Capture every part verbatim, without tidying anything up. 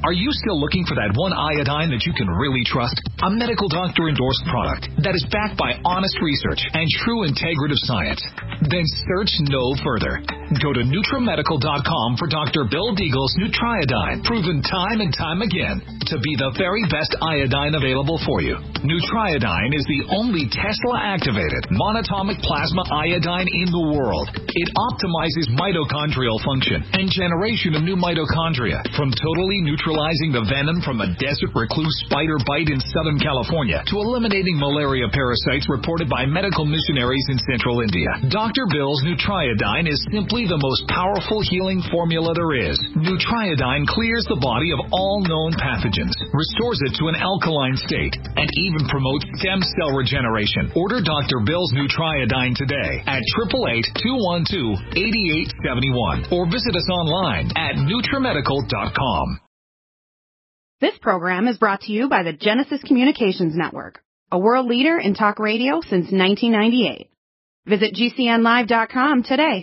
Are you still looking for that one iodine that you can really trust? A medical doctor-endorsed product that is backed by honest research and true integrative science? Then search no further. Go to Nutramedical dot com for Doctor Bill Deagle's Nutriodine, proven time and time again to be the very best iodine available for you. Nutriodine is the only Tesla-activated monatomic plasma iodine in the world. It optimizes mitochondrial function and generation of new mitochondria, from totally neutralizing the venom from a desert recluse spider bite in Southern California to eliminating malaria parasites reported by medical missionaries in central India. Doctor Bill's Nutriodine is simply the most powerful healing formula there is. Nutriodine clears the body of all known pathogens, restores it to an alkaline state, and even promotes stem cell regeneration. Order Doctor Bill's Nutriodine today at eight eight eight, two one two, eight eight seven one or visit us online at Nutramedical dot com. This program is brought to you by the Genesis Communications Network, a world leader in talk radio since nineteen ninety-eight. Visit G C N live dot com today.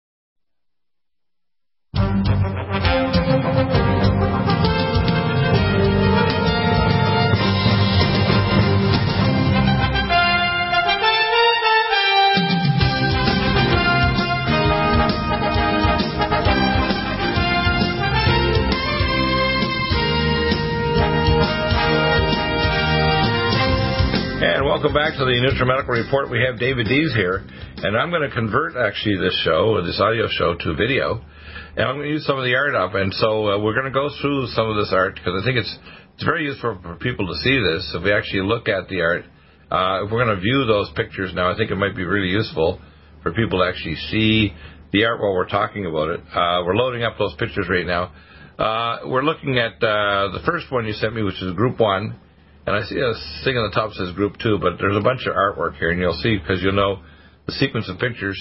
And welcome back to the NutriMedical Report. We have David Dees here, and I'm going to convert, actually, this show, this audio show, to video, and I'm going to use some of the art up. And so uh, we're going to go through some of this art, because I think it's it's very useful for people to see this. If we actually look at the art, uh, if we're going to view those pictures now, I think it might be really useful for people to actually see the art while we're talking about it. Uh, we're loading up those pictures right now. Uh, we're looking at uh, the first one you sent me, which is Group one. And I see a thing on the top says Group two, but there's a bunch of artwork here, and you'll see, because you'll know the sequence of pictures.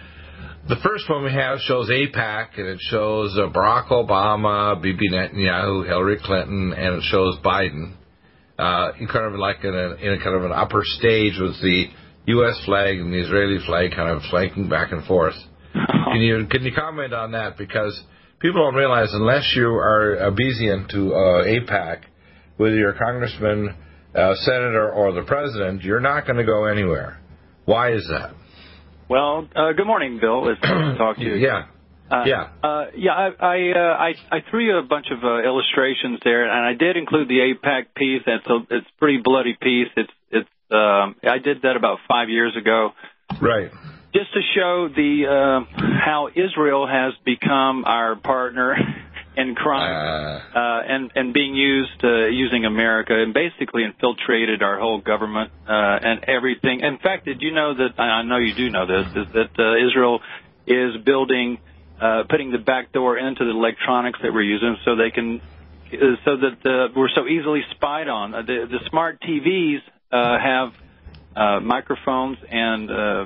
The first one we have shows AIPAC, and it shows uh, Barack Obama, Bibi Netanyahu, Hillary Clinton, and it shows Biden, uh, in kind of like in a, in a kind of an upper stage with the U S flag and the Israeli flag kind of flanking back and forth. Can you can you comment on that? Because people don't realize, unless you are obedient to uh, AIPAC, whether you're a congressman, uh, senator, or the president, you're not going to go anywhere. Why is that? Well, uh, good morning, Bill. It's nice to talk to you. Yeah, uh, yeah, uh, yeah. I I, uh, I I threw you a bunch of uh, illustrations there, and I did include the AIPAC piece. That's a it's a pretty bloody piece. It's it's um, I did that about five years ago. Right. Just to show the uh, how Israel has become our partner in crime, uh, uh, and and being used uh, using America, and basically infiltrated our whole government uh, and everything. In fact, did you know that? I know you do know this. Is that uh, Israel is building, uh, putting the back door into the electronics that we're using, so they can, uh, so that uh, we're so easily spied on. Uh, the, the smart T Vs uh, have uh, microphones and uh,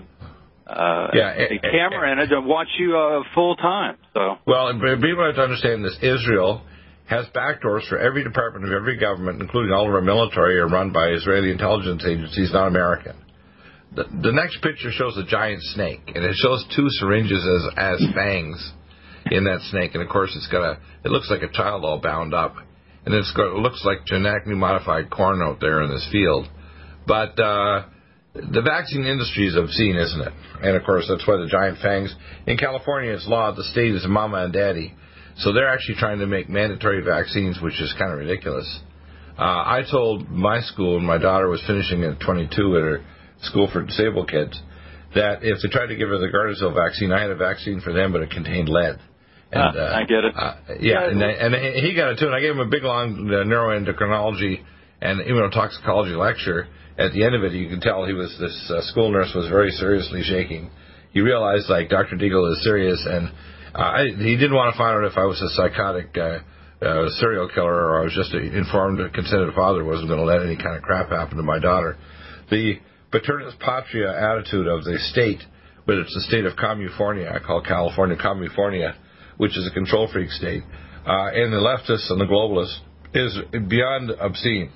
Uh, yeah, a camera in it to watch you uh, full time. So well, people have to understand this. Israel has backdoors for every department of every government, including all of our military, are run by Israeli intelligence agencies, not American. The, the next picture shows a giant snake, and it shows two syringes as as fangs in that snake. And of course, it's got a. It looks like a child all bound up, and it's got. It looks like genetically modified corn out there in this field, but. Uh, The vaccine industry is obscene, isn't it? And, of course, that's why the giant fangs. In California, it's law. The state is mama and daddy. So they're actually trying to make mandatory vaccines, which is kind of ridiculous. Uh, I told my school, when my daughter was finishing at twenty-two at her school for disabled kids, that if they tried to give her the Gardasil vaccine, I had a vaccine for them, but it contained lead. And, uh, I get it. Uh, yeah, and, and he got it, too. And I gave him a big, long uh, neuroendocrinology and immunotoxicology lecture. At the end of it, you can tell he was this uh, school nurse was very seriously shaking. He realized, like, Doctor Deagle is serious, and uh, I, he didn't want to find out if I was a psychotic uh, uh, serial killer or I was just an informed, consented father who wasn't going to let any kind of crap happen to my daughter. The paternus patria attitude of the state, but it's the state of California, I call California California, which is a control freak state, uh, and the leftists and the globalists is beyond obscene.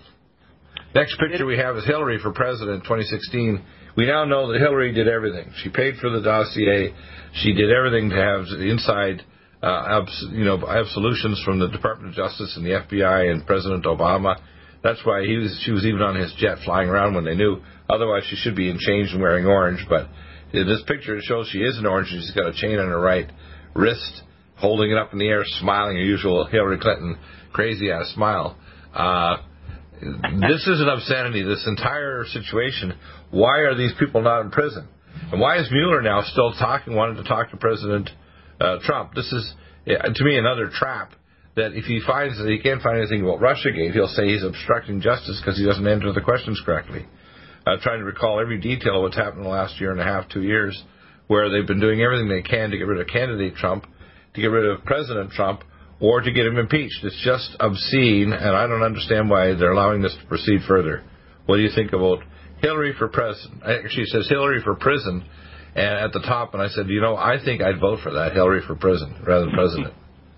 Next picture we have is Hillary for president twenty sixteen. We now know that Hillary did everything. She paid for the dossier. She did everything to have the inside uh, you know, I have solutions from the Department of Justice and the F B I and President Obama. That's why he was, she was even on his jet flying around when they knew. Otherwise, she should be in chains and wearing orange. But in this picture, it shows she is in orange. She's got a chain on her right wrist, holding it up in the air, smiling, her usual Hillary Clinton crazy-ass smile. Uh, this is an obscenity, this entire situation. Why are these people not in prison? And why is Mueller now still talking, wanting to talk to President uh, Trump? This is, to me, another trap. That if he finds that he can't find anything about Russiagate, he'll say he's obstructing justice because he doesn't answer the questions correctly. Uh, trying to recall every detail of what's happened in the last year and a half, two years, where they've been doing everything they can to get rid of candidate Trump, to get rid of President Trump, or to get him impeached. It's just obscene, and I don't understand why they're allowing this to proceed further. What do you think about Hillary for president? Actually, it says Hillary for prison and at the top, and I said, you know, I think I'd vote for that, Hillary for prison, rather than president.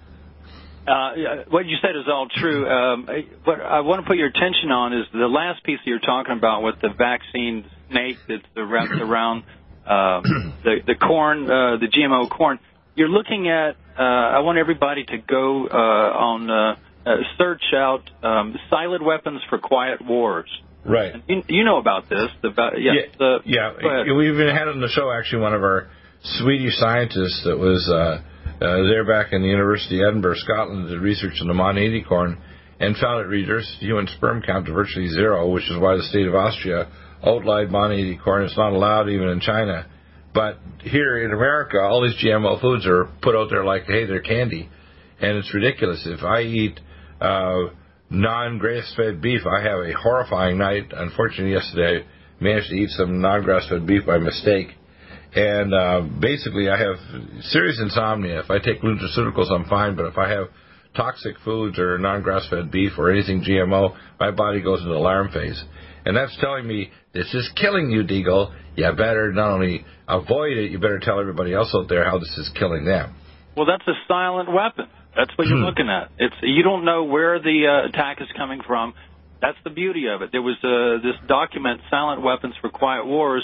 Uh, what you said is all true. Um, what I want to put your attention on is the last piece that you're talking about with the vaccine snake that's wrapped around uh, the, the corn, uh, the G M O corn. You're looking at, uh, I want everybody to go uh, on, uh, uh, search out um, silent weapons for quiet wars. Right. And you, you know about this. About, yeah. Yeah, the, yeah. We've even had on the show, actually, one of our Swedish scientists that was... Uh, Uh, they're back in the University of Edinburgh, Scotland, did research on the Mon eighty corn and found it reduced human sperm count to virtually zero, which is why the state of Austria outlawed Mon eighty corn. It's not allowed even in China. But here in America, all these G M O foods are put out there like, hey, they're candy. And it's ridiculous. If I eat uh, non-grass-fed beef, I have a horrifying night. Unfortunately, yesterday I managed to eat some non-grass-fed beef by mistake. And uh, basically, I have serious insomnia. If I take nutraceuticals, I'm fine. But if I have toxic foods or non-grass-fed beef or anything G M O, my body goes into alarm phase. And that's telling me, this is killing you, Deagle. You better not only avoid it, you better tell everybody else out there how this is killing them. Well, that's a silent weapon. That's what you're looking at. It's you don't know where the uh, attack is coming from. That's the beauty of it. There was uh, this document, Silent Weapons for Quiet Wars.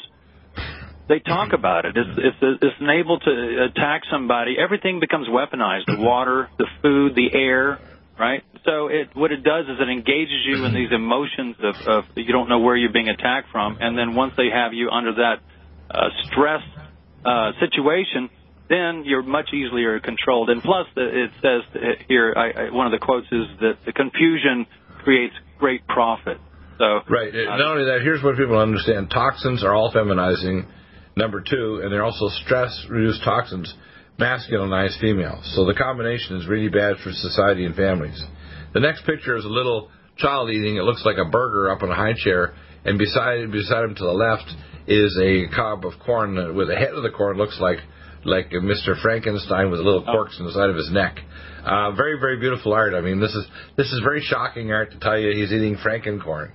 They talk about it. It's, it's, it's able to attack somebody. Everything becomes weaponized. The water, the food, the air, right? So it, what it does is it engages you in these emotions of, of you don't know where you're being attacked from. And then once they have you under that uh, stress uh, situation, then you're much easier controlled. And plus, it says here, I, I, one of the quotes is that the confusion creates great profit. So Right. Uh, Not only that, here's what people understand. Toxins are all feminizing. Number two, and they're also stress-reduced toxins, masculinize females. So the combination is really bad for society and families. The next picture is a little child eating. It looks like a burger up on a high chair, and beside beside him to the left is a cob of corn where the head of the corn looks like like Mister Frankenstein with little corks oh. in the side of his neck. Uh, very, very beautiful art. I mean, this is this is very shocking art to tell you he's eating Frankencorn.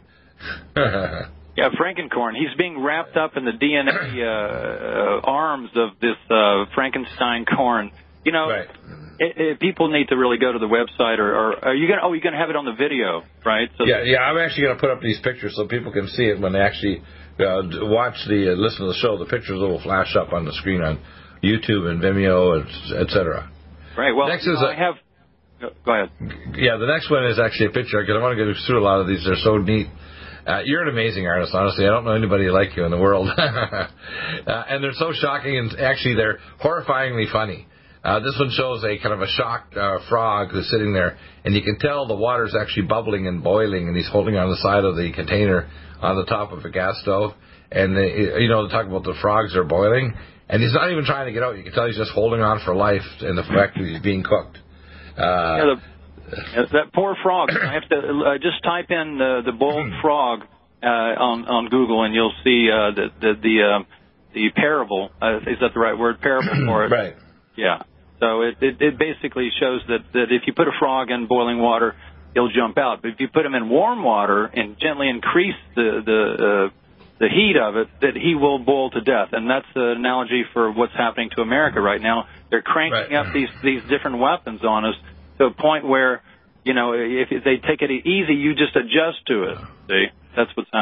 Yeah, Frankencorn. He's being wrapped up in the D N A uh, uh, arms of this uh, Frankenstein corn. You know, right. it, it, people need to really go to the website, or, or are you gonna? Oh, you're gonna have it on the video, right? So yeah, yeah. I'm actually gonna put up these pictures so people can see it when they actually uh, watch the uh, listen to the show. The pictures will flash up on the screen on YouTube and Vimeo, et cetera. Right. Well, next is I a, have. Go ahead. Yeah, the next one is actually a picture because I want to go through a lot of these. They're so neat. Uh, you're an amazing artist, honestly. I don't know anybody like you in the world. uh, and they're so shocking, and actually they're horrifyingly funny. Uh, this one shows a kind of a shocked uh, frog who's sitting there, and you can tell the water's actually bubbling and boiling, and he's holding on the side of the container on the top of a gas stove. And, they, you know, they talk about the frogs are boiling, and he's not even trying to get out. You can tell he's just holding on for life in the fact that he's being cooked. Uh, yeah, the- That poor frog. I have to uh, just type in uh, the boiled frog uh, on on Google, and you'll see uh, the the the, uh, the parable. Uh, is that the right word? Parable for it. Right. Yeah. So it, it it basically shows that that if you put a frog in boiling water, he'll jump out. But if you put him in warm water and gently increase the the uh, the heat of it, that he will boil to death. And that's the analogy for what's happening to America right now. They're cranking right. up these these different weapons on us. To a point where, you know, if they take it easy, you just adjust to it. See, that's what's happening.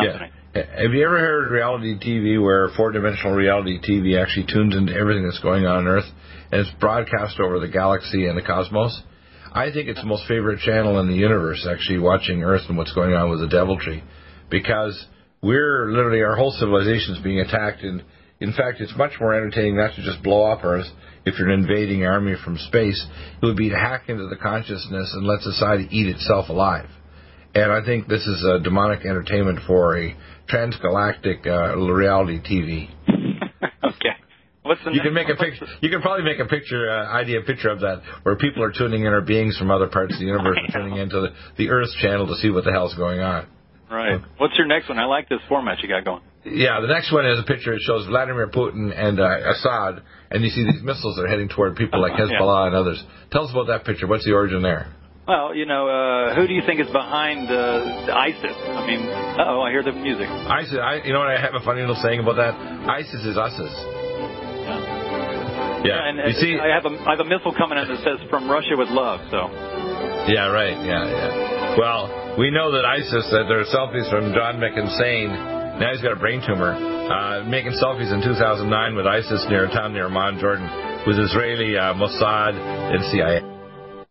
Have you ever heard reality T V where four-dimensional reality T V actually tunes into everything that's going on on Earth and it's broadcast over the galaxy and the cosmos? I think it's the most favorite channel in the universe, actually, watching Earth and what's going on with the deviltry, because we're literally, our whole civilization is being attacked, and in fact, it's much more entertaining not to just blow up Earth if you're an invading army from space. It would be to hack into the consciousness and let society eat itself alive. And I think this is a demonic entertainment for a transgalactic uh, reality T V. Okay. What's the you can make a picture. You can probably make a picture, uh, idea picture of that, where people are tuning in, or beings from other parts of the universe are tuning into the, the Earth channel to see what the hell's going on. Right. What's your next one? I like this format you got going. Yeah, the next one is a picture that shows Vladimir Putin and uh, Assad, and you see these missiles that are heading toward people like Hezbollah yeah. and others. Tell us about that picture. What's the origin there? Well, you know, uh, who do you think is behind uh, ISIS? I mean, uh-oh, I hear the music. ISIS, I, you know what, I have a funny little saying about that? ISIS is USIS. Yeah. Yeah, and you see, I have a I have a missile coming in that says "From Russia with Love." So. Yeah, right. Yeah, yeah. Well, we know that ISIS, that there are selfies from John McInsane. Now he's got a brain tumor. Uh, making selfies in two thousand nine with ISIS near a town near Amman, Jordan, with Israeli uh, Mossad and C I A.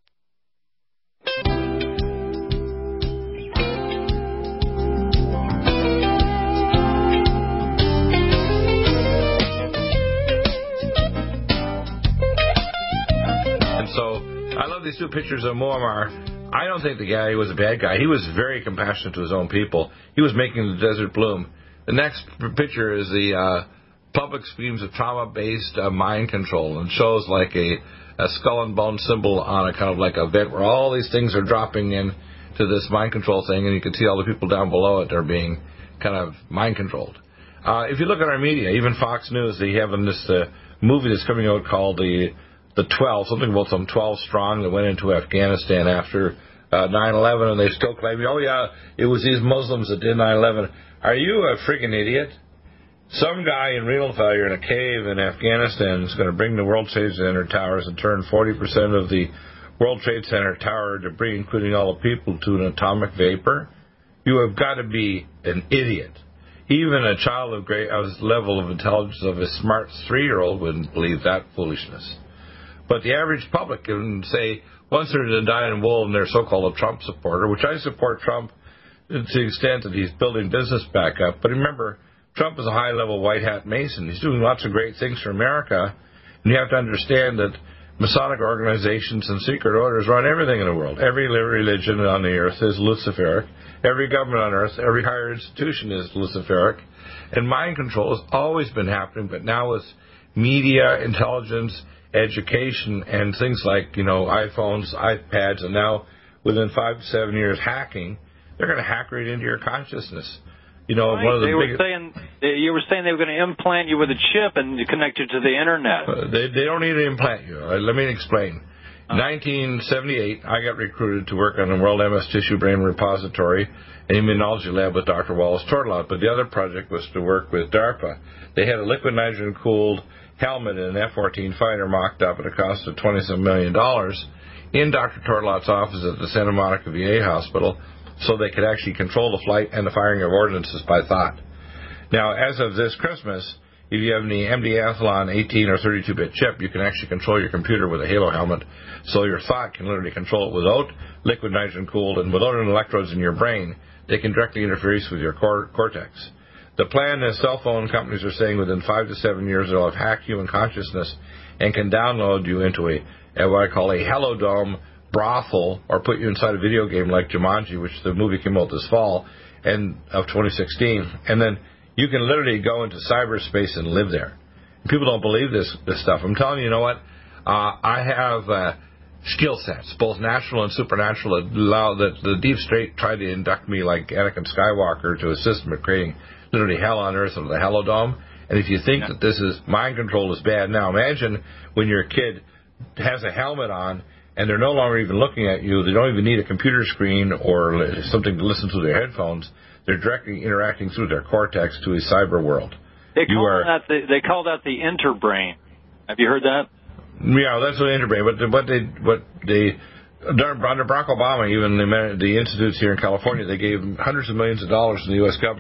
These two pictures of Muammar, I don't think the guy was a bad guy. He was very compassionate to his own people. He was making the desert bloom. The next picture is the uh, public schemes of trauma-based uh, mind control, and shows like a, a skull and bone symbol on a kind of like a vent where all these things are dropping in to this mind control thing, and you can see all the people down below it are being kind of mind controlled. Uh, if you look at our media, even Fox News, they have this uh, movie that's coming out called the The twelve, something about some twelve strong that went into Afghanistan after uh, nine eleven, and they still claim, oh yeah, it was these Muslims that did nine eleven. Are you a freaking idiot? Some guy in renal failure in a cave in Afghanistan is going to bring the World Trade Center towers and turn forty percent of the World Trade Center tower debris, including all the people, to an atomic vapor? You have got to be an idiot. Even a child of great of level of intelligence of a smart three-year-old wouldn't believe that foolishness. But the average public can say, once they're a dying wool and they're so-called a Trump supporter, which I support Trump to the extent that he's building business back up. But remember, Trump is a high-level white hat Mason. He's doing lots of great things for America. And you have to understand that Masonic organizations and secret orders run everything in the world. Every religion on the earth is Luciferic. Every government on earth, every higher institution is Luciferic. And mind control has always been happening, but now with media, intelligence, education, and things like, you know, iPhones, iPads, and now within five to seven years hacking, they're going to hack right into your consciousness. You know, right. one of the they biggest, were saying you were saying they were going to implant you with a chip and connect you to the internet. Uh, they they don't need to implant you. Uh, let me explain. Uh-huh. nineteen seventy-eight, I got recruited to work on the World M S Tissue Brain Repository and Immunology Lab with Doctor Wallace Tortolot, but the other project was to work with DARPA. They had a liquid nitrogen-cooled helmet in an F fourteen fighter mocked up at a cost of twenty-seven million dollars in Doctor Tortolot's office at the Santa Monica V A hospital, so they could actually control the flight and the firing of ordnances by thought. Now, as of this Christmas, if you have any M D Athlon eighteen or thirty-two bit chip, you can actually control your computer with a Halo helmet, so your thought can literally control it without liquid nitrogen cooled and without any electrodes in your brain. They can directly interface with your cor- cortex. The plan is cell phone companies are saying within five to seven years they'll have hacked human consciousness and can download you into a, a what I call a Helodome brothel, or put you inside a video game like Jumanji, which the movie came out this fall and of twenty sixteen, and then you can literally go into cyberspace and live there. People don't believe this this stuff. I'm telling you, you know what? Uh, I have uh, skill sets, both natural and supernatural, that allow that the deep state tried to induct me like Anakin Skywalker to assist them in creating literally hell on earth of the Helodome. And if you think yeah. that this is mind control is bad, now imagine when your kid has a helmet on and they're no longer even looking at you. They don't even need a computer screen or something to listen to their headphones. They're directly interacting through their cortex to a cyber world. They call, are, that the, they call that the interbrain. Have you heard that? Yeah, that's what interbrain. But what they, what they, under Barack Obama, even the, the institutes here in California, they gave hundreds of millions of dollars to the U S government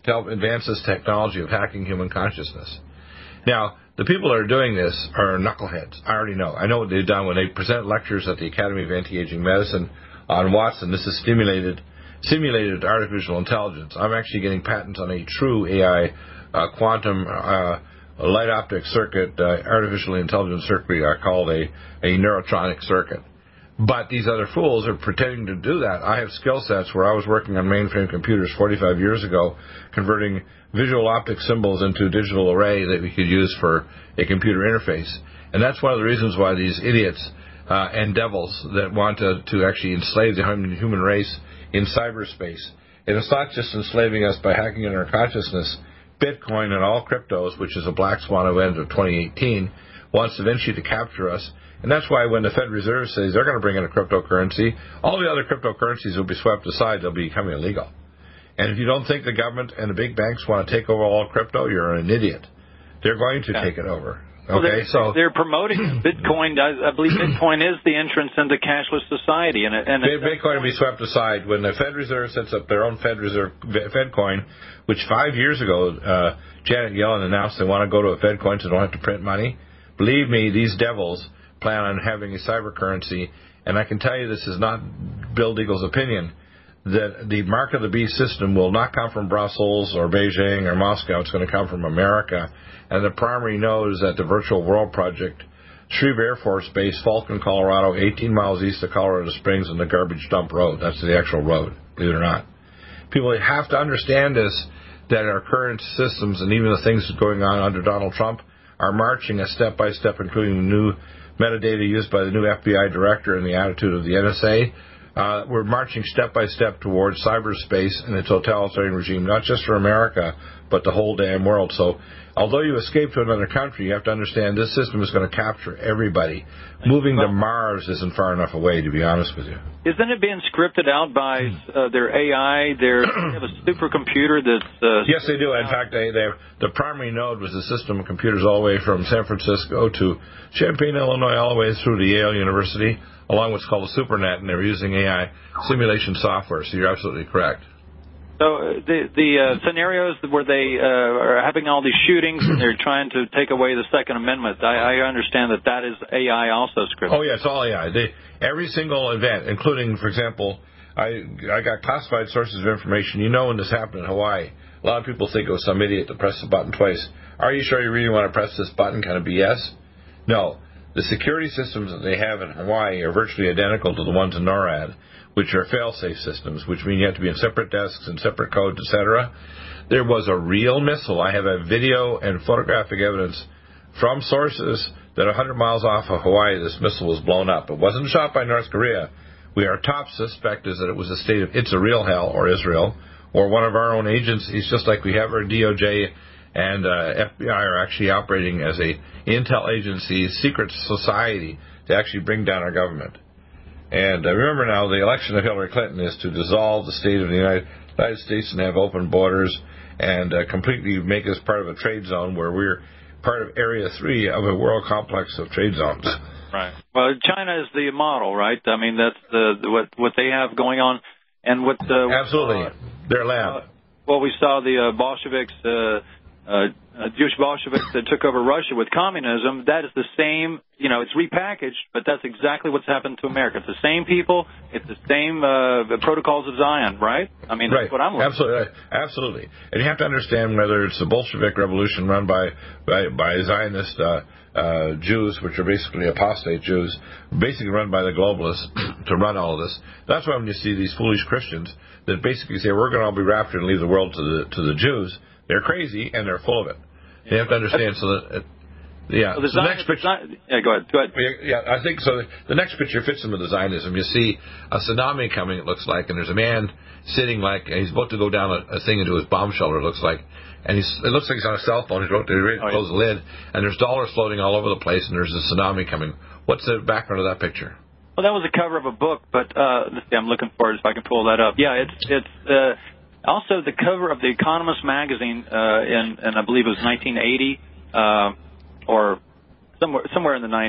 to help advance this technology of hacking human consciousness. Now, the people that are doing this are knuckleheads. I already know. I know what they've done when they present lectures at the Academy of Anti-Aging Medicine on Watson. This is stimulated, simulated artificial intelligence. I'm actually getting patents on a true A I, uh, quantum uh, light optic circuit, uh, artificially intelligent circuitry are called a, a neurotronic circuit. But these other fools are pretending to do that. I have skill sets where I was working on mainframe computers forty-five years ago, converting visual optic symbols into a digital array that we could use for a computer interface. And that's one of the reasons why these idiots uh, and devils that want to, to actually enslave the human race in cyberspace. And it's not just enslaving us by hacking in our consciousness. Bitcoin and all cryptos, which is a black swan event of twenty eighteen, wants eventually to capture us. And that's why when the Fed Reserve says they're going to bring in a cryptocurrency, all the other cryptocurrencies will be swept aside. They'll be becoming illegal. And if you don't think the government and the big banks want to take over all crypto, you're an idiot. They're going to yeah. take it over. Okay, well, they're, so they're promoting Bitcoin. I believe Bitcoin is the entrance into cashless society, and, it, and Bitcoin will be swept aside when the Fed Reserve sets up their own Fed Reserve FedCoin, which five years ago uh, Janet Yellen announced they want to go to a FedCoin so they don't have to print money. Believe me, these devils plan on having a cyber currency, and I can tell you this is not Bill Deagle's opinion, that the mark of the beast system will not come from Brussels or Beijing or Moscow. It's going to come from America. And the primary node is at the Virtual World Project, Shreve Air Force Base, Falcon, Colorado, eighteen miles east of Colorado Springs on the Garbage Dump Road. That's the actual road, believe it or not. People have to understand this, that our current systems and even the things going on under Donald Trump are marching a step-by-step, including the new metadata used by the new F B I director and the attitude of the N S A. Uh, we're marching step-by-step towards cyberspace and a totalitarian regime, not just for America, but the whole damn world. So although you escape to another country, you have to understand this system is going to capture everybody. Moving to Mars isn't far enough away, to be honest with you. Isn't it being scripted out by uh, their A I? Their, they have a supercomputer that's... Uh, yes, they do. In fact, they, they the primary node was a system of computers all the way from San Francisco to Champaign, Illinois, all the way through to Yale University, along with what's called a SuperNet, and they were using A I simulation software, so you're absolutely correct. So uh, the the uh, scenarios where they uh, are having all these shootings and they're trying to take away the Second Amendment, I, I understand that that is A I also scripted. Oh, yeah, it's all A I. They, every single event, including, for example, I I got classified sources of information. You know when this happened in Hawaii. A lot of people think it was some idiot that pressed the button twice. Are you sure you really want to press this button? Kind of B S? No. The security systems that they have in Hawaii are virtually identical to the ones in NORAD, which are fail-safe systems, which mean you have to be in separate desks and separate codes, et cetera. There was a real missile. I have a video and photographic evidence from sources that one hundred miles off of Hawaii, this missile was blown up. It wasn't shot by North Korea. We, our top suspect is that it was a state of It's a Real Hell, or Israel, or one of our own agencies, just like we have our D O J and uh, F B I are actually operating as a intel agency, secret society, to actually bring down our government. And uh, remember now, the election of Hillary Clinton is to dissolve the state of the United, United States and have open borders and uh, completely make us part of a trade zone where we're part of Area three of a world complex of trade zones. Right. Well, China is the model, right? I mean, that's the, the what what they have going on, and what uh, absolutely uh, their lab. Uh, well, we saw the uh, Bolsheviks. Uh, Uh, uh, Jewish Bolsheviks that took over Russia with communism. That is the same, you know, it's repackaged, but that's exactly what's happened to America. It's the same people, it's the same uh, the protocols of Zion, right? I mean, right. That's what I'm looking Absolutely. for. Absolutely. And you have to understand whether it's the Bolshevik revolution run by, by, by Zionist uh, uh, Jews, which are basically apostate Jews, basically run by the globalists to run all of this. That's why when you see these foolish Christians that basically say, we're going to all be raptured and leave the world to the to the Jews, they're crazy, and they're full of it. You have to understand. So that, uh, yeah. So the, so the next picture. Yeah, go ahead. Go ahead. Yeah, I think so. The next picture fits into the Zionism. You see a tsunami coming. It looks like, and there's a man sitting like he's about to go down a, a thing into his bomb shelter. It looks like, and he's it looks like he's on a cell phone. He's about to oh, close yeah. the lid, and there's dollars floating all over the place, and there's a tsunami coming. What's the background of that picture? Well, that was a cover of a book, but uh, let's see, I'm looking for it if I can pull that up. Yeah, it's it's. Uh, Also, the cover of The Economist magazine uh, in, in, I believe it was nineteen eighty uh, or somewhere somewhere in the nineties. Uh,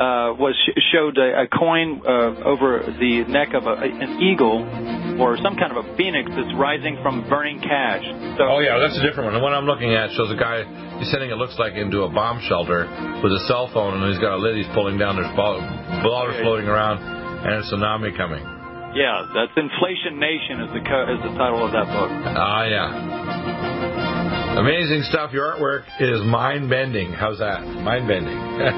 uh, was showed a, a coin uh, over the neck of a, an eagle or some kind of a phoenix that's rising from burning cash. So, oh, yeah, that's a different one. The one I'm looking at shows a guy descending, it looks like, into a bomb shelter with a cell phone, and he's got a lid he's pulling down. There's water floating around, and a tsunami coming. Yeah, that's Inflation Nation is the, co- is the title of that book. Ah, yeah. Amazing stuff. Your artwork is mind-bending. How's that? Mind-bending.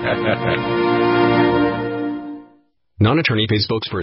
Non-attorney paid spokesperson.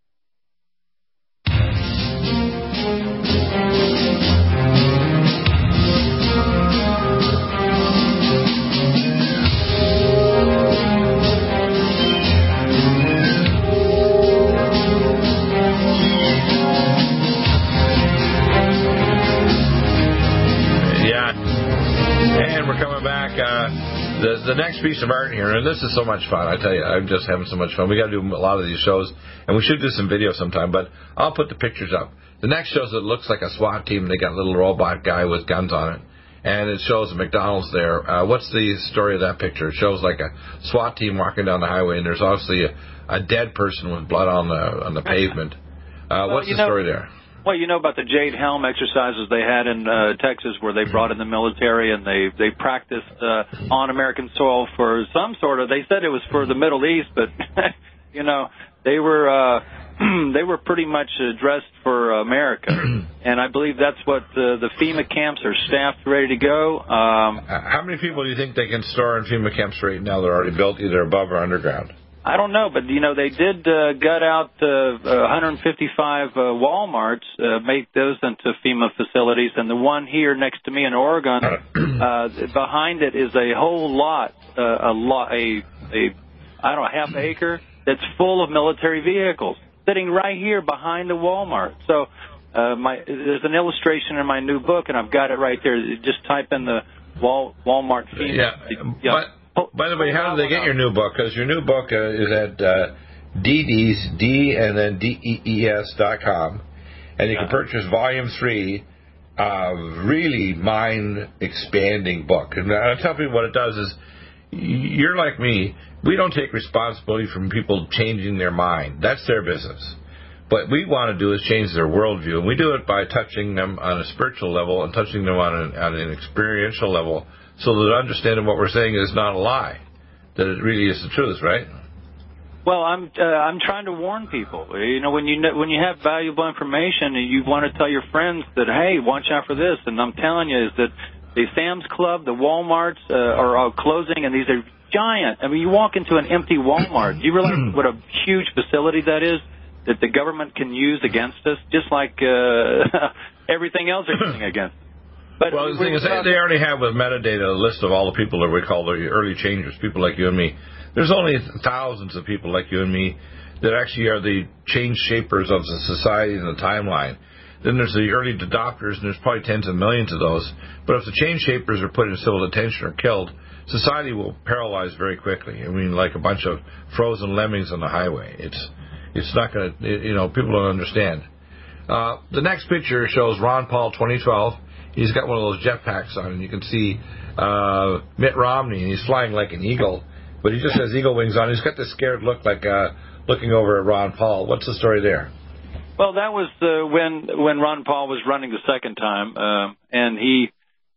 The, the next piece of art here, and this is so much fun, I tell you, I'm just having so much fun. We got to do a lot of these shows, and we should do some video sometime, but I'll put the pictures up. The next shows it looks like a SWAT team. They got a little robot guy with guns on it, and it shows a McDonald's there. Uh, what's the story of that picture? It shows like a SWAT team walking down the highway, and there's obviously a, a dead person with blood on the on the pavement. Uh, well, what's the know, story there? Well, you know about the Jade Helm exercises they had in uh, Texas where they brought in the military and they, they practiced uh, on American soil for some sort of, they said it was for the Middle East, but, you know, they were uh, they were pretty much uh, dressed for America. And I believe that's what uh, the FEMA camps are staffed, ready to go. Um, How many people do you think they can store in FEMA camps right now that are already built either above or underground? I don't know, but, you know, they did uh, gut out uh, one hundred fifty-five uh, Walmarts, uh, make those into FEMA facilities, and the one here next to me in Oregon, uh, behind it is a whole lot, uh, a lot, a, a, I don't know, half acre that's full of military vehicles sitting right here behind the Walmart. So uh, my there's an illustration in my new book, and I've got it right there. Just type in the Wal, Walmart FEMA. Yeah, yeah. But by the way, how did they get your new book? Because your new book uh, is at uh, D D's, D and then D E E S dot com, and you can purchase volume three, uh, really mind-expanding book. And I'll tell people what it does is, you're like me, we don't take responsibility from people changing their mind. That's their business. What we want to do is change their worldview, and we do it by touching them on a spiritual level and touching them on an, on an experiential level, so that understanding what we're saying is not a lie, that it really is the truth, right? Well, I'm uh, I'm trying to warn people. You know, when you know, when you have valuable information and you want to tell your friends that, hey, watch out for this, and I'm telling you is that the Sam's Club, the Walmarts uh, are all closing, and these are giant. I mean, you walk into an empty Walmart. Do you realize what a huge facility that is that the government can use against us, just like uh, everything else they're using against us? But well, the thing is, they already have with metadata a list of all the people that we call the early changers, people like you and me. There's only thousands of people like you and me that actually are the change shapers of the society and the timeline. Then there's the early adopters, and there's probably tens of millions of those. But if the change shapers are put in civil detention or killed, society will paralyze very quickly. I mean, like a bunch of frozen lemmings on the highway. It's it's not going to, you know, people don't understand. Uh, the next picture shows Ron Paul twenty twelve. He's got one of those jetpacks on, and you can see uh, Mitt Romney, and he's flying like an eagle, but he just has eagle wings on. He's got this scared look, like uh, looking over at Ron Paul. What's the story there? Well, that was uh, when when Ron Paul was running the second time, uh, and he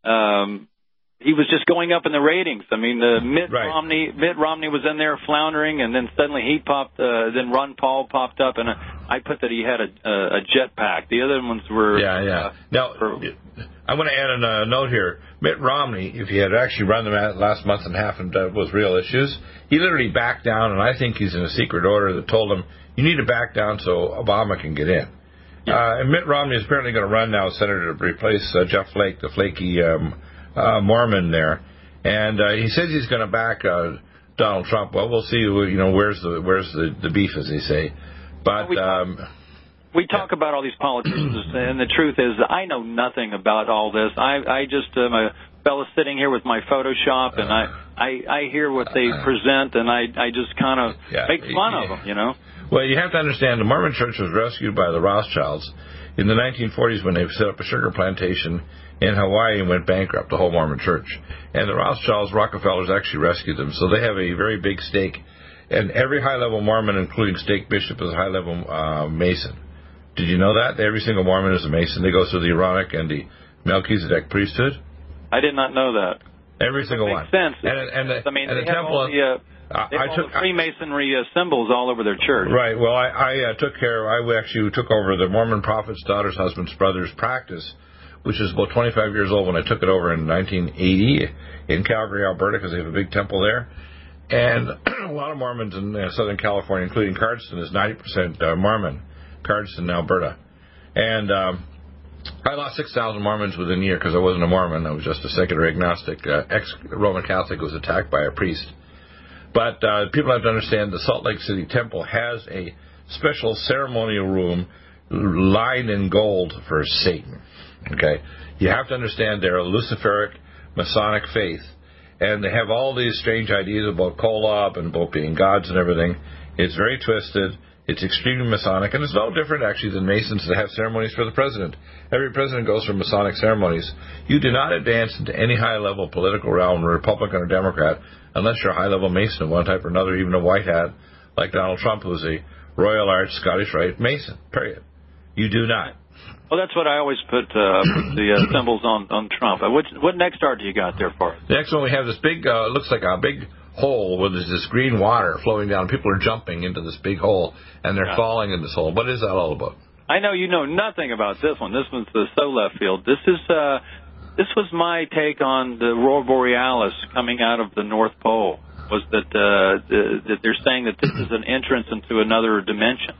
um, he was just going up in the ratings. I mean, uh, Mitt right. Romney Mitt Romney was in there floundering, and then suddenly he popped. Uh, then Ron Paul popped up, and I put that he had a, a, a jetpack. The other ones were yeah, yeah. Uh, now. For, I'm going to add a note here. Mitt Romney, if he had actually run the last month and a half and uh, was real issues, he literally backed down, and I think he's in a secret order that told him, you need to back down so Obama can get in. Yeah. Uh, and Mitt Romney is apparently going to run now as senator to replace uh, Jeff Flake, the flaky um, uh, Mormon there. And uh, he says he's going to back uh, Donald Trump. Well, we'll see. You know, where's the where's the, the beef, as they say. But... Um, We talk about all these politicians, and the truth is I know nothing about all this. I, I just am a fellow sitting here with my Photoshop, and I, I, I hear what they present, and I, I just kind of yeah, make fun yeah. of them, you know? Well, you have to understand, the Mormon Church was rescued by the Rothschilds in the nineteen forties when they set up a sugar plantation in Hawaii and went bankrupt, the whole Mormon Church. And the Rothschilds, Rockefellers, actually rescued them, so they have a very big stake And every high-level Mormon, including stake bishop, is a high-level uh, Mason. Did you know that? Every single Mormon is a Mason. They go through the Aaronic and the Melchizedek priesthood. I did not know that. Every single makes one. Sense. And, and, the, I mean, and they the have temple. all the, uh, they have I all took the Freemasonry uh, symbols all over their church. Right. Well, I, I uh, took care. I actually took over the Mormon prophets, daughters, husbands, brothers practice, which is about twenty-five years old when I took it over in nineteen eighty in Calgary, Alberta, because they have a big temple there. And a lot of Mormons in uh, Southern California, including Cardston, is ninety percent uh, Mormon. Cardston, Alberta. And um, I lost six thousand Mormons within a year because I wasn't a Mormon. I was just a secular agnostic, uh, ex-Roman Catholic who was attacked by a priest. But uh, people have to understand the Salt Lake City Temple has a special ceremonial room lined in gold for Satan. Okay? You have to understand they're a Luciferic Masonic faith. And they have all these strange ideas about Kolob and about being gods and everything. It's very twisted. It's extremely Masonic. And it's no different, actually, than Masons that have ceremonies for the president. Every president goes through Masonic ceremonies. You do not advance into any high-level political realm, Republican or Democrat, unless you're a high-level Mason of one type or another, even a white hat, like Donald Trump, who's a Royal Arch Scottish Rite Mason, period. You do not. Well, that's what I always put, uh, put the uh, symbols on, on Trump. Uh, what, what next art do you got there for us? The next one we have this big, uh, looks like a big hole where there's this green water flowing down. People are jumping into this big hole, and they're yeah. falling in this hole. What is that all about? I know you know nothing about this one. This one's uh, so left field. This is uh, this was my take on the Aurora Borealis coming out of the North Pole. Was that uh, the, that they're saying that this is an entrance into another dimension?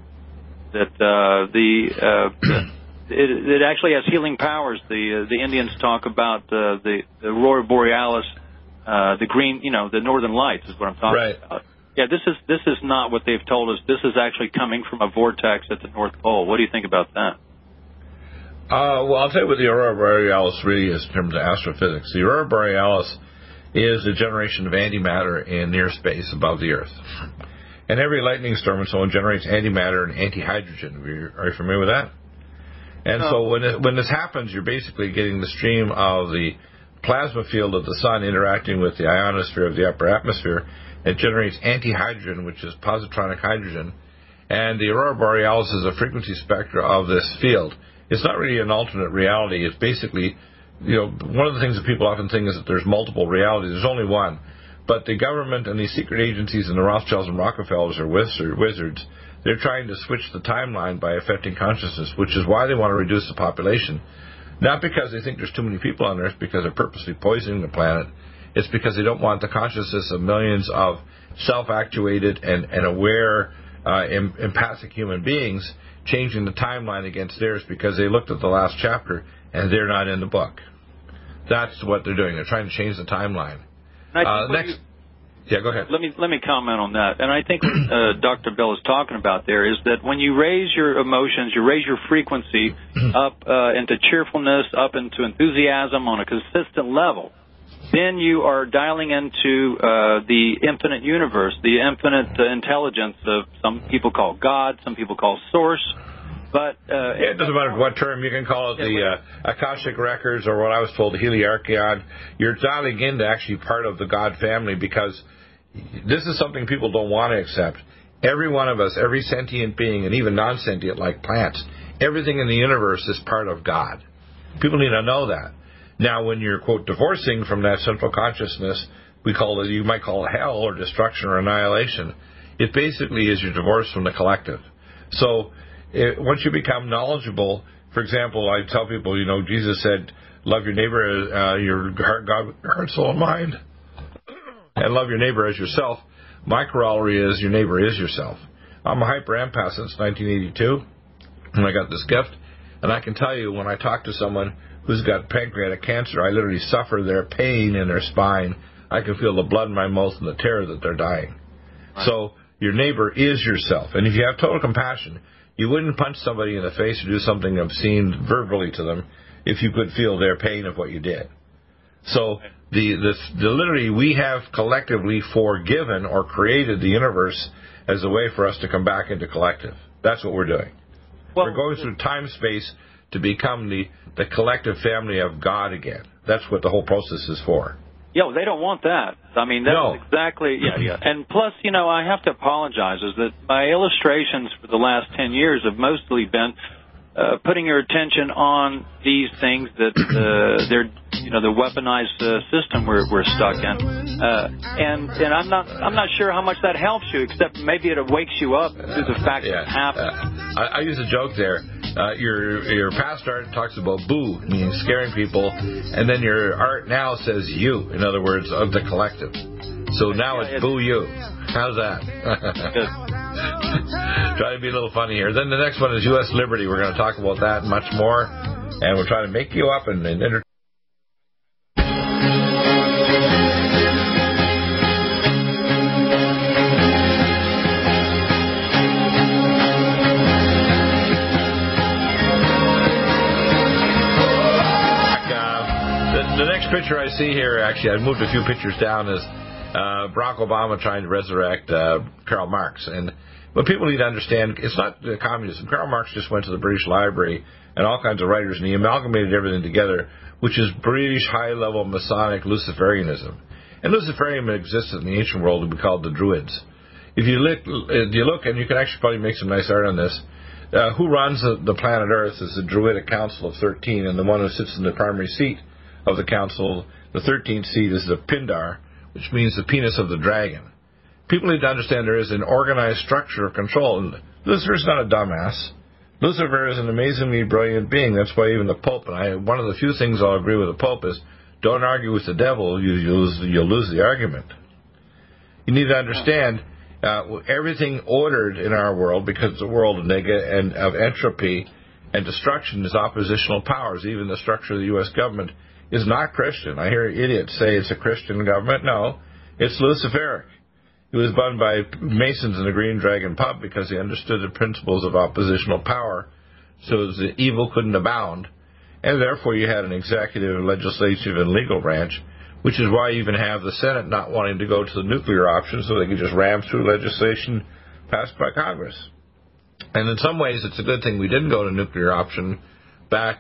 That uh, the uh, It, it actually has healing powers. The uh, the Indians talk about uh, the, the Aurora Borealis, uh, the green, you know, the Northern Lights is what I'm talking right. about. Yeah, this is this is not what they've told us. This is actually coming from a vortex at the North Pole. What do you think about that? Uh, well, I'll tell you what the Aurora Borealis really is in terms of astrophysics. The Aurora Borealis is a generation of antimatter in near space above the Earth. And every lightning storm and so on generates antimatter and antihydrogen. Are you, are you familiar with that? And no. so when it, when this happens, you're basically getting the stream of the plasma field of the sun interacting with the ionosphere of the upper atmosphere. It generates antihydrogen, which is positronic hydrogen. And the Aurora Borealis is a frequency spectra of this field. It's not really an alternate reality. It's basically, you know, one of the things that people often think is that there's multiple realities. There's only one. But the government and these secret agencies and the Rothschilds and Rockefellers are wizards. They're trying to switch the timeline by affecting consciousness, which is why they want to reduce the population. Not because they think there's too many people on Earth, because they're purposely poisoning the planet. It's because they don't want the consciousness of millions of self-actuated and, and aware, uh, empathic human beings changing the timeline against theirs because they looked at the last chapter and they're not in the book. That's what they're doing. They're trying to change the timeline. Uh, next... You- Yeah, go ahead. Let me let me comment on that. And I think what uh, Doctor Bill is talking about there is that when you raise your emotions, you raise your frequency up uh, into cheerfulness, up into enthusiasm on a consistent level, then you are dialing into uh, the infinite universe, the infinite uh, intelligence of some people call God, some people call Source. But uh, yeah, it doesn't matter what term. You can call it the uh, Akashic Records or what I was told, the Heliarcheon. You're dialing into actually part of the God family because this is something people don't want to accept. Every one of us, every sentient being, and even non-sentient like plants, everything in the universe is part of God. People need to know that. Now, when you're, quote, divorcing from that central consciousness, we call it, you might call it hell or destruction or annihilation. It basically is your divorce from the collective. So it, once you become knowledgeable, for example, I tell people, you know, Jesus said, love your neighbor, uh, your heart, God, heart, soul, and mind. And love your neighbor as yourself. My corollary is your neighbor is yourself. I'm a hyper empath since nineteen eighty-two, and I got this gift. And I can tell you, when I talk to someone who's got pancreatic cancer, I literally suffer their pain in their spine. I can feel the blood in my mouth and the terror that they're dying. Right. So your neighbor is yourself. And if you have total compassion, you wouldn't punch somebody in the face or do something obscene verbally to them if you could feel their pain of what you did. So the, the, the literally we have collectively forgiven or created the universe as a way for us to come back into collective. That's what we're doing. Well, we're going through time-space to become the, the collective family of God again. That's what the whole process is for. Yeah, well, they don't want that. I mean, that's no. exactly, yeah, yeah. And plus, you know, I have to apologize, is that my illustrations for the last ten years have mostly been uh, putting your attention on these things that uh, they're, you know, the weaponized uh, system we're, we're stuck in. Uh, and and I'm not I'm not sure how much that helps you, except maybe it wakes you up to the fact yeah. that it happens. Uh, I, I use a joke there. Uh, your your past art talks about boo, meaning scaring people, and then your art now says you, in other words, of the collective. So now yeah, it's boo you. How's that? Try to be a little funny here. Then the next one is U S Liberty. We're going to talk about that and much more, and we're trying to make you up and, and entertain. The next picture I see here, actually, I moved a few pictures down, is uh, Barack Obama trying to resurrect uh, Karl Marx. And what people need to understand, it's not uh, communism. Karl Marx just went to the British Library and all kinds of writers, and he amalgamated everything together, which is British high-level Masonic Luciferianism. And Luciferianism existed in the ancient world to be called the Druids. If you look, if you look, and you can actually probably make some nice art on this, uh, who runs the, the planet Earth is the Druidic Council of thirteen, and the one who sits in the primary seat of the council, the thirteenth seat, is the Pindar, which means the penis of the dragon. People need to understand there is an organized structure of control. And Lucifer is not a dumbass. Lucifer is an amazingly brilliant being. That's why even the Pope, and I, one of the few things I'll agree with the Pope is, don't argue with the devil, you, you'll, lose, you'll lose the argument. You need to understand uh, everything ordered in our world, because it's a world of neg- and of entropy and destruction, is oppositional powers. Even the structure of the U S government is not Christian. I hear idiots say it's a Christian government. No, it's Luciferic. It was run by Masons in the Green Dragon pub because they understood the principles of oppositional power, so that evil couldn't abound. And therefore you had an executive, legislative, and legal branch, which is why you even have the Senate not wanting to go to the nuclear option, so they could just ram through legislation passed by Congress. And in some ways it's a good thing we didn't go to nuclear option back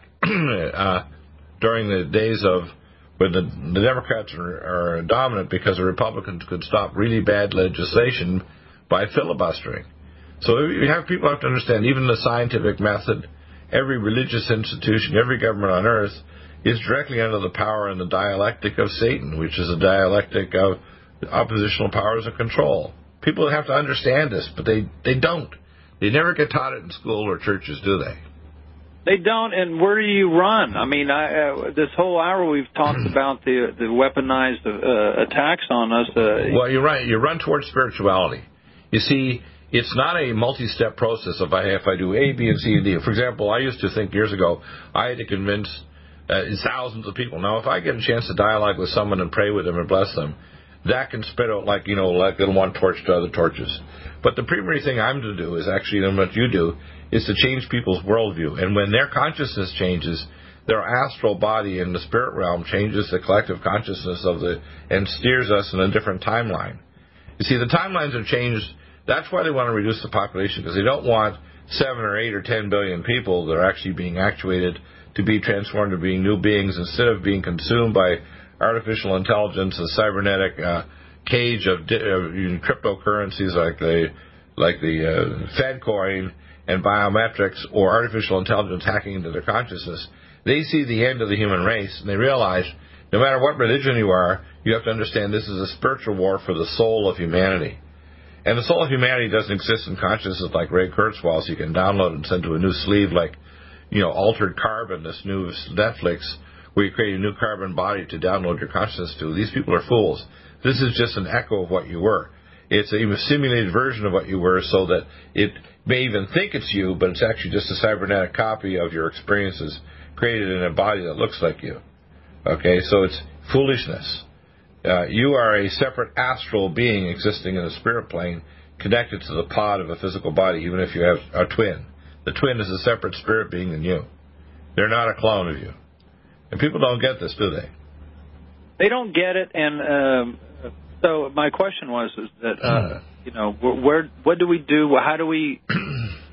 uh, during the days of when the, the Democrats are, are dominant, because the Republicans could stop really bad legislation by filibustering. So you have people have to understand, even the scientific method, every religious institution, every government on earth is directly under the power and the dialectic of Satan, which is a dialectic of oppositional powers of control. People have to understand this, but they, they don't. They never get taught it in school or churches, do they? They don't, and where do you run? I mean, I, uh, this whole hour we've talked about the the weaponized uh, attacks on us. Uh, well, you're right. You run towards spirituality. You see, it's not a multi-step process if I, if I do A, B, and C, and D. For example, I used to think years ago I had to convince uh, thousands of people. Now, if I get a chance to dialogue with someone and pray with them and bless them, that can spread out like, you know, like one torch to other torches. But the primary thing I'm to do is actually, and what you do, is to change people's worldview. And when their consciousness changes, their astral body in the spirit realm changes the collective consciousness of the, and steers us in a different timeline. You see, the timelines have changed. That's why they want to reduce the population, because they don't want seven or eight or ten billion people that are actually being actuated to be transformed to being new beings, instead of being consumed by artificial intelligence, a cybernetic uh, cage of, di- of cryptocurrencies like the like the uh, Fed coin and biometrics, or artificial intelligence hacking into their consciousness. They see the end of the human race, and they realize no matter what religion you are, you have to understand this is a spiritual war for the soul of humanity. And the soul of humanity doesn't exist in consciousness like Ray Kurzweil, so you can download and send to a new sleeve like, you know, Altered Carbon, this new Netflix, where you create a new carbon body to download your consciousness to. These people are fools. This is just an echo of what you were. It's a simulated version of what you were, so that it may even think it's you, but it's actually just a cybernetic copy of your experiences created in a body that looks like you. Okay, so it's foolishness. Uh, you are a separate astral being existing in a spirit plane, connected to the pod of a physical body, even if you have a twin. The twin is a separate spirit being than you. They're not a clone of you. And people don't get this, do they? They don't get it, and um, so my question was is that, uh, you know, where, what do we do? How do we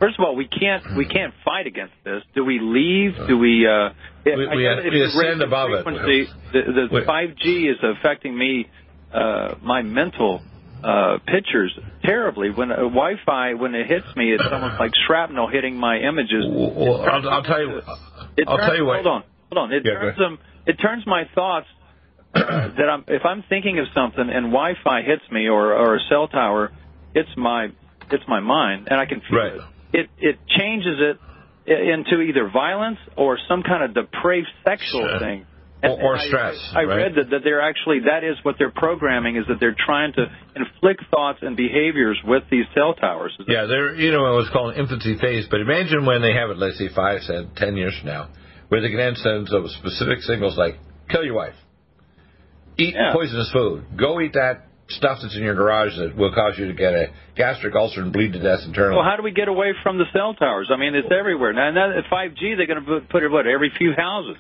first of all, we can't we can't fight against this. Do we leave? Do we? Uh, we we, we ascend above it. The, the five G is affecting me, uh, my mental uh, pictures terribly. When uh, Wi-Fi, when it hits me, it's almost like shrapnel hitting my images. Well, I'll, I'll tell you. It I'll turns, tell you what. Hold on, hold on. It yeah, turns them. It turns my thoughts. that I'm, if I'm thinking of something and Wi-Fi hits me or, or a cell tower hits my hits my mind and I can feel right. it, it it changes it into either violence or some kind of depraved sexual sure. thing. And, or, or I, stress. I, I right? read that, that they're actually, that is what they're programming, is that they're trying to inflict thoughts and behaviors with these cell towers. Yeah, they're, you know, it was called an infancy phase, but imagine when they have it, let's say, five, seven, ten years from now, where they can send some specific signals like, kill your wife, eat yeah. poisonous food, go eat that stuff that's in your garage that will cause you to get a gastric ulcer and bleed to death internally. Well, how do we get away from the cell towers? I mean, it's everywhere. Now, now at five G, they're going to put it, what, every few houses?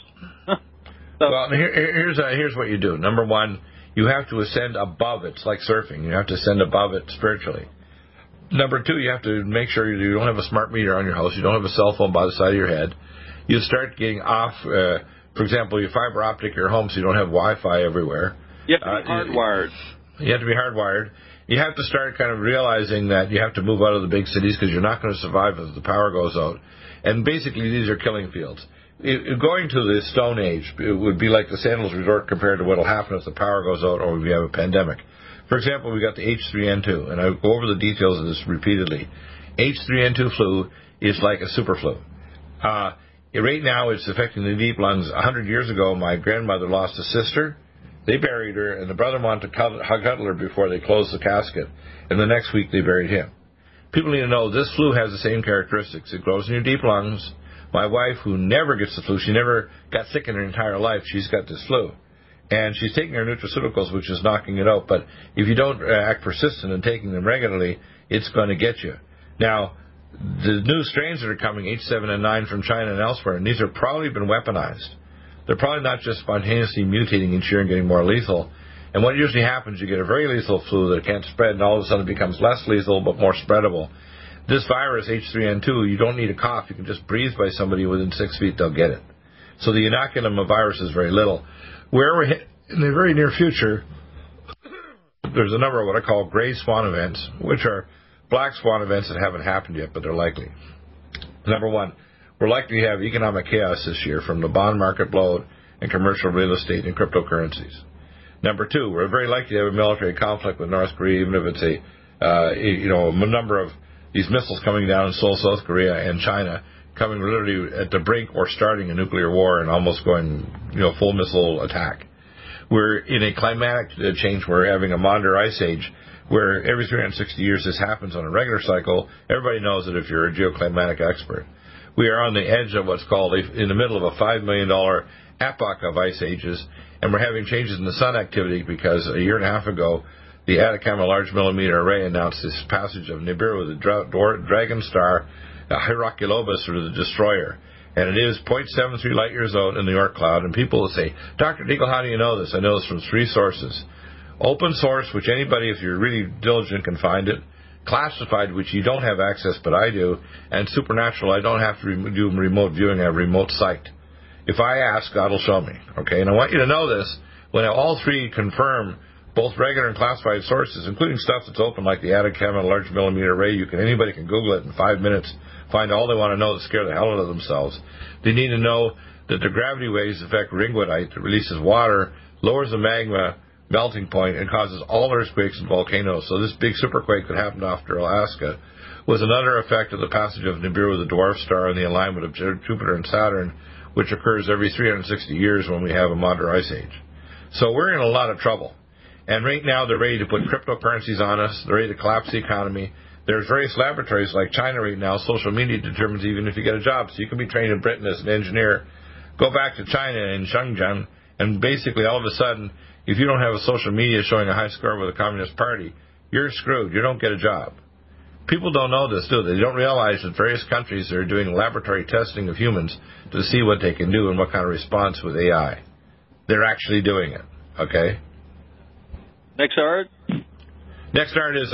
So, well, here, here's uh, here's what you do. Number one, you have to ascend above it. It's like surfing. You have to ascend above it spiritually. Number two, you have to make sure you don't have a smart meter on your house. You don't have a cell phone by the side of your head. You start getting off, uh, for example, you fiber optic your home so you don't have Wi-Fi everywhere. You have to be uh, hardwired. You have to be hardwired. You have to start kind of realizing that you have to move out of the big cities because you're not going to survive if the power goes out. And basically, these are killing fields. It, going to the Stone Age, it would be like the Sandals Resort compared to what will happen if the power goes out or if we have a pandemic. For example, we got the H three N two, and I go over the details of this repeatedly. H three N two flu is like a super flu. Uh, right now, it's affecting the deep lungs. A hundred years ago, my grandmother lost a sister. They buried her, and the brother wanted to cuddle her before they closed the casket. And the next week, they buried him. People need to know this flu has the same characteristics. It grows in your deep lungs. My wife, who never gets the flu, she never got sick in her entire life, she's got this flu. And she's taking her nutraceuticals, which is knocking it out. But if you don't act persistent in taking them regularly, it's going to get you. Now, the new strains that are coming, H seven N nine from China and elsewhere, and these have probably been weaponized. They're probably not just spontaneously mutating each year and getting more lethal. And what usually happens, you get a very lethal flu that can't spread, and all of a sudden it becomes less lethal but more spreadable. This virus, H three N two, you don't need a cough. You can just breathe by somebody within six feet, they'll get it. So the inoculum of virus is very little. Where we're hit in the very near future, there's a number of what I call gray swan events, which are black swan events that haven't happened yet, but they're likely. Number one, we're likely to have economic chaos this year from the bond market blowout and commercial real estate and cryptocurrencies. Number two, we're very likely to have a military conflict with North Korea, even if it's a, uh, you know, a number of these missiles coming down in Seoul, South Korea, and China coming literally at the brink or starting a nuclear war and almost going, you know, full missile attack. We're in a climatic change. We're having a Maunder ice age where every three hundred sixty years this happens on a regular cycle. Everybody knows it if you're a geoclimatic expert. We are on the edge of what's called, a, in the middle of a five million dollars epoch of ice ages, and we're having changes in the sun activity because a year and a half ago, the Atacama Large Millimeter Array announced this passage of Nibiru, the dra- dra- dragon star, uh, Hierarchylobus, or the destroyer. And it is zero point seven three light years out in the Oort cloud. And people will say, Doctor Deagle, how do you know this? I know this from three sources. Open source, which anybody, if you're really diligent, can find it. Classified, which you don't have access, but I do. And supernatural, I don't have to re- do remote viewing, I have remote sight. If I ask, God will show me. Okay, and I want you to know this. When all three confirm both regular and classified sources, including stuff that's open like the Atacama Large Millimeter Array, you can anybody can Google it in five minutes, find all they want to know to scare the hell out of themselves. They need to know that the gravity waves affect ringwoodite that releases water, lowers the magma melting point, and causes all earthquakes and volcanoes. So this big superquake that happened after Alaska was another effect of the passage of Nibiru, the dwarf star, and the alignment of Jupiter and Saturn, which occurs every three hundred sixty years when we have a moderate ice age. So we're in a lot of trouble. And right now they're ready to put cryptocurrencies on us. They're ready to collapse the economy. There's various laboratories like China right now. Social media determines even if you get a job. So you can be trained in Britain as an engineer, go back to China in Shenzhen, and basically all of a sudden, if you don't have a social media showing a high score with the Communist Party, you're screwed. You don't get a job. People don't know this, do they? They don't realize that various countries are doing laboratory testing of humans to see what they can do and what kind of response with A I. They're actually doing it, okay? Next art? Next art is uh,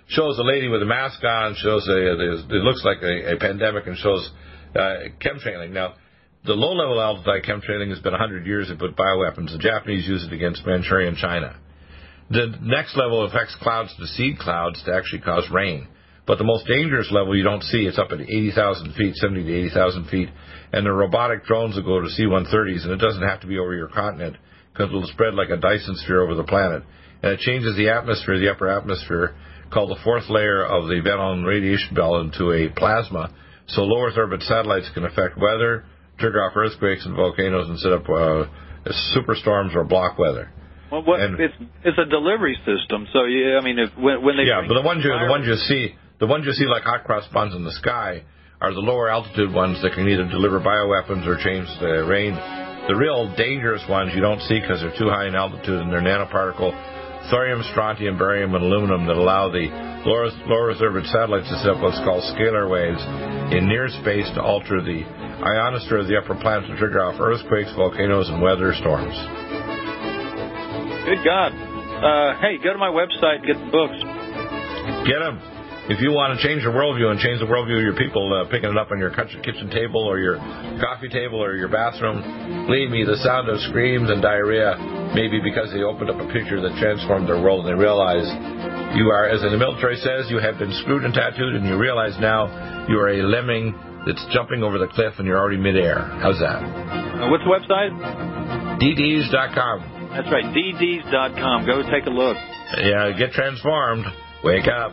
shows a lady with a mask on, shows a, it looks like a, a pandemic, and shows uh, chemtrailing. Now, the low-level altitude chemtrailing has been one hundred years. They put bioweapons. The Japanese use it against Manchuria and China. The next level affects clouds to seed clouds to actually cause rain. But the most dangerous level you don't see. It's up at eighty thousand feet, seventy to eighty thousand feet. And the robotic drones will go to C one thirties, and it doesn't have to be over your continent because it'll spread like a Dyson sphere over the planet. And it changes the atmosphere, the upper atmosphere, called the fourth layer of the Van radiation belt, into a plasma. So low Earth orbit satellites can affect weather, trigger off earthquakes and volcanoes, and set up uh, superstorms or block weather. Well, what, and, it's it's a delivery system. So yeah, I mean, if when, when they yeah, but the ones you fire, the ones you see. The ones you see like hot cross buns in the sky are the lower altitude ones that can either deliver bioweapons or change the rain. The real dangerous ones you don't see because they're too high in altitude, and they're nanoparticle thorium, strontium, barium, and aluminum that allow the lower, lower Earth orbit satellites to set up what's called scalar waves in near space to alter the ionosphere of the upper planets to trigger off earthquakes, volcanoes, and weather storms. Good God. Uh, hey, go to my website and get the books. Get them. If you want to change your worldview and change the worldview of your people, uh, picking it up on your kitchen table or your coffee table or your bathroom, believe me, the sound of screams and diarrhea may be because they opened up a picture that transformed their world, and they realize you are, as the military says, you have been screwed and tattooed, and you realize now you are a lemming that's jumping over the cliff and you're already midair. How's that? Uh, what's the website? D Ds dot com. That's right, D Ds dot com. Go take a look. Yeah, get transformed. Wake up.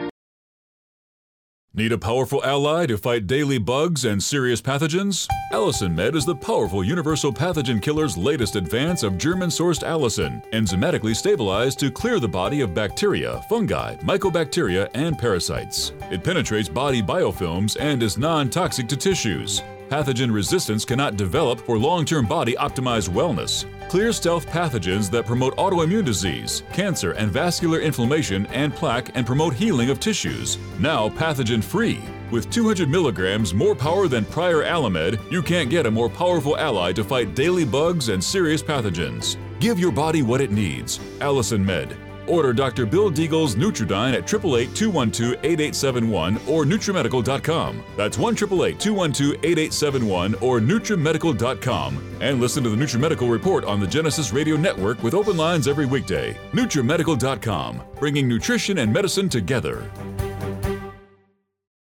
Need a powerful ally to fight daily bugs and serious pathogens? Allicin Med is the powerful universal pathogen killer's latest advance of German-sourced allicin, enzymatically stabilized to clear the body of bacteria, fungi, mycobacteria, and parasites. It penetrates body biofilms and is non-toxic to tissues. Pathogen resistance cannot develop for long-term body-optimized wellness. Clear stealth pathogens that promote autoimmune disease, cancer and vascular inflammation and plaque, and promote healing of tissues. Now pathogen-free. With two hundred milligrams more power than prior Alamed, you can't get a more powerful ally to fight daily bugs and serious pathogens. Give your body what it needs. Allicin Med. Order Doctor Bill Deagle's Nutridyne at eight eight eight, two one two, eight eight seven one or Nutrimedical dot com. That's one eight eight eight, two one two, eight eight seven one or Nutrimedical dot com. And listen to the Nutrimedical Report on the Genesis Radio Network with open lines every weekday. Nutrimedical dot com, bringing nutrition and medicine together.